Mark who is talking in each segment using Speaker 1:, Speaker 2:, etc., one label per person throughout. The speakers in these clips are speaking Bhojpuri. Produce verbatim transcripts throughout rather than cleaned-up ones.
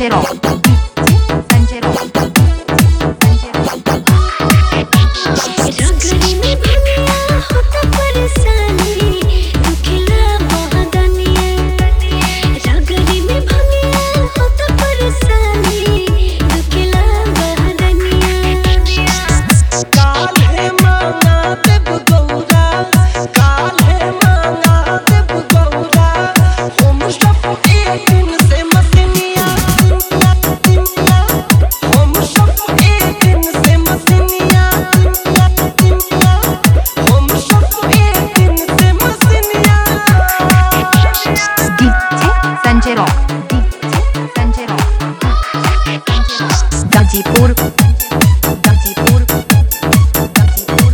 Speaker 1: Sanjay Rock, Sanjay Rock, Sanjay Rock.
Speaker 2: रगड़ी में भनिया होता परेशानी दुखिला बहदनिया रगड़ी में भनिया होता परेशानी दुखिला बहदनिया
Speaker 3: काल्हे मांगा देव गौरा काल्हे मांगा देव गौरा हम सब एक दिन से मसनिया हम सब एक दिन से मसनिया हम सब एक दिन से मसनिया
Speaker 1: D J Sanjay Rock, D J Sanjay Rock, Gazipur, Gazipur, Gazipur.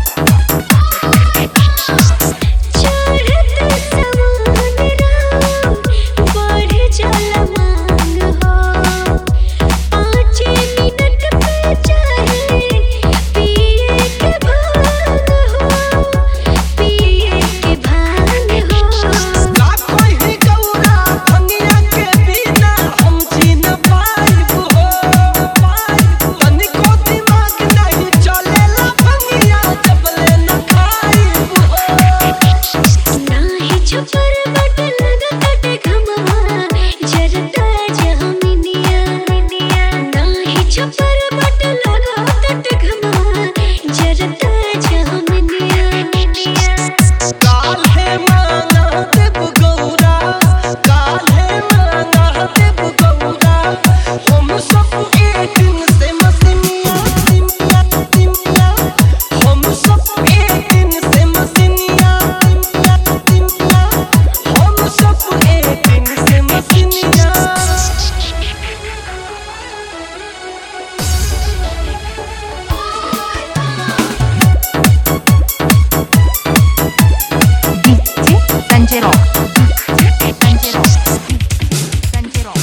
Speaker 2: चढ़ते समान राम बढ़ जाला मांग हो पाँच मिनट पे चाहे पिए के भांग हो पिए के भांग हो
Speaker 3: का कहि गौरा भंगिया के बिना हम जी न पाइब हो तनिको दिमाग नहीं चलेला भंगिया जबले न खाइब हो
Speaker 2: नाही छपर बट लगताटे घमवा जरता जहमिनिया नाही छपर बट लगताटे घमवा जरता जहमिनिया
Speaker 3: काल्हे मांगा देव गौरा काल्हे मांगा देव गौरा हम सब एक दिन से मसनिया हम सब एक दिन से मसनिया हम सब एक दिन से मसनिया
Speaker 1: D J Sanjay Rock, D J Sanjay Rock, Sanjay Rock.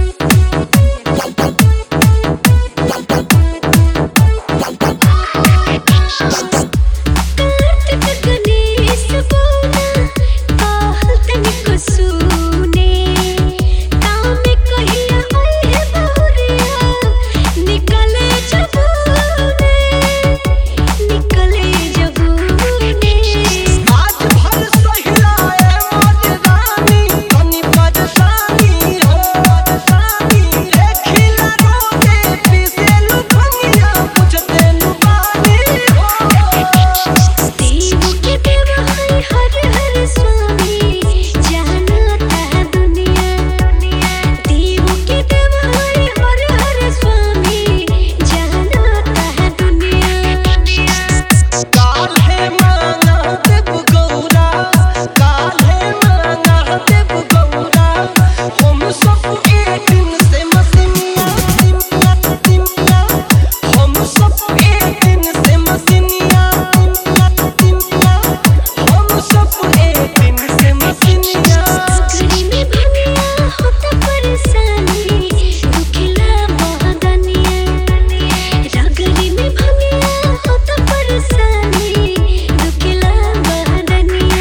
Speaker 2: Kartik Ganesh बोला कहल तनिको सुने काम कहिया होई है बहुरिया निकले जबूने निकले जबूने
Speaker 3: आज भर सहिलाए मोर रानी तनी परेशानी हो परेशानी देखिला रोजे पिसेलु भंगिया बुझते नु बानी हो
Speaker 2: देव के देव है हर हर स्वामी जानता है दुनिया देव के देव है हर हर स्वामी जानता है दुनिया
Speaker 3: काल्हे मांगा देव गौरा काल्हे मांगा देव गौरा हम सब एक दिन से मसनिया हम सब एक दिन से मसनिया हम सब एक दिन से मसनिया
Speaker 2: रगड़ी में भनिया होता परेशानी दुखिला बहदनिया रगड़ी में भनिया होता परेशानी दुखिला बहदनिया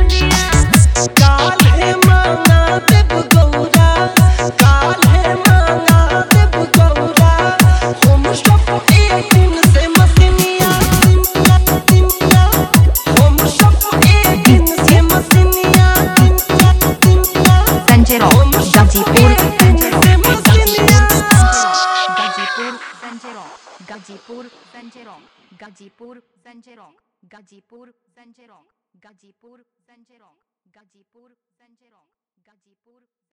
Speaker 3: काल्हे मांगा देव गौरा काल्हे मांगा देव गौरा हम सब एक दिन से मसनिया हम सब एक दिन से मसनिया
Speaker 1: Sanjay Rock,
Speaker 3: हम सब
Speaker 1: Gazipur,
Speaker 3: एक दिन से मसनिया
Speaker 1: Gazipur, Sanjay Rock, Gazipur, Sanjay Rock, Gazipur, Sanjay Rock, Gazipur, Sanjay Rock, Gazipur, Sanjay Rock, Gazipur, Sanjay Rock, Gazipur.